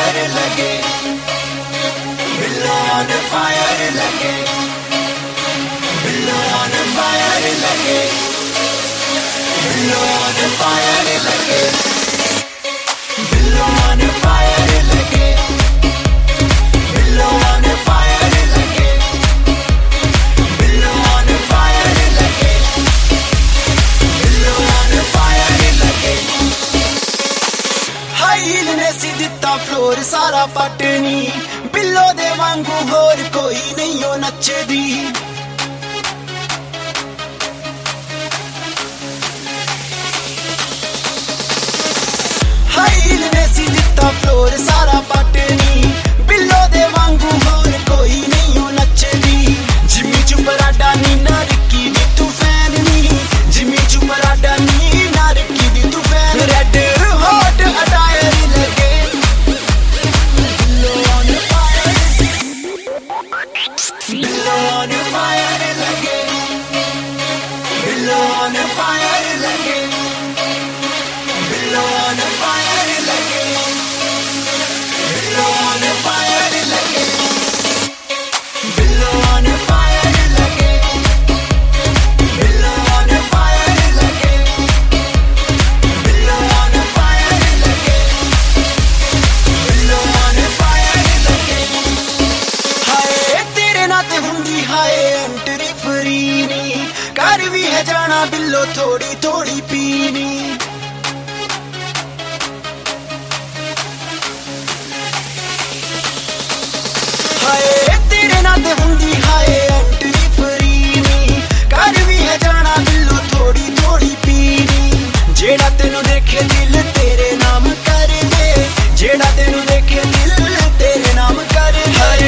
fire लगे, बिल्लो on fire लगे, बिल्लो on fire लगे, बिल्लो on fire लगे, बिल्लो on fire लगे, बिल्लो on fire लगे, बिल्लो on fire लगे, बिल्लो on fire लगे। हाई हील ने सी दिता फ्लोर सारा पटनी, बिल्लो दे वांगू होर कोई नहीं हो नचदी। हाई हील ने सी दिता फ्लोर सारा पटनी, बिल्लो दे वांगू होर कोई नहीं हो नचदी। जिम्मी चुपराडा नी ना रिक्की दी तू फैन नी, जिम्मी चुपराडा नी ना रिक्की दी तू फैन। रेड हॉट अटायर लगे, बिल्लो on fire, बिल्लो on fire लगे, बिल्लो on fire लगे, बिल्लो on fire लगे, बिल्लो on fire लगे, बिल्लो on fire लगे, बिल्लो on fire लगे, बिल्लो on fire लगे, बिल्लो on fire लगे। हाय तेरे नाते हुंदी हाय एंट्री फ्री नी, कर भी है जाना बिल्लो थोड़ी थोड़ी पीनी। हाय तेरे नाते हुंदी हाय एंट्री फ्री नी, कर भी है जाना बिल्लो थोड़ी थोड़ी पीनी। जेड़ा तेनू देखे दिल तेरे नाम कर दे, जेड़ा तेनू देखे दिल तेरे नाम कर दे। हाय